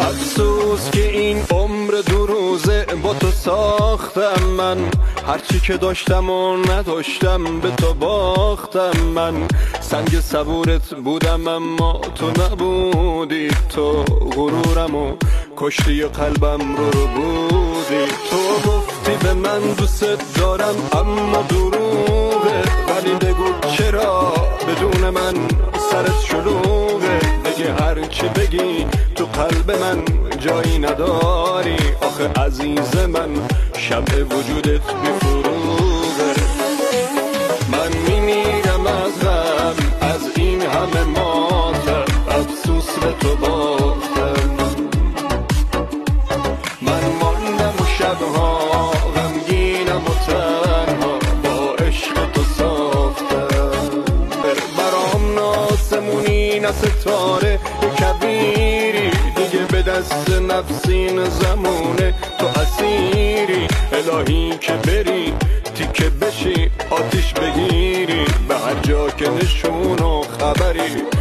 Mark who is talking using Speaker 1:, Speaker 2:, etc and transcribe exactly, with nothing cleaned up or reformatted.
Speaker 1: افسوس که این عمر دو روزه با تو ساختم من، هرچی که داشتم و نداشتم به تو باختم من. سنگ صبورت بودم اما تو نبودی، تو غرورم و کشتی قلبم رو رو بودی. تو گفتی به من دوست دارم اما دروغه، ولی بگو چرا بدون من سرت شلوغه. بگی هرچی بگی تو قلب من جایی نداری، آخه عزیز من شمع وجودت بیفروغه. من میمیرم از غم از این همه ماتم، افسوس به تو باختم. من ماندم و شبها غمگینم و تنها با عشق تو ساختم. برام ناسمونی نه ستاره کبیری، دیگه به دست نفسین زمونه تو اسیری. الهی که بری تیکه بشی آتیش بگیری، به هر جا که نشون و خبری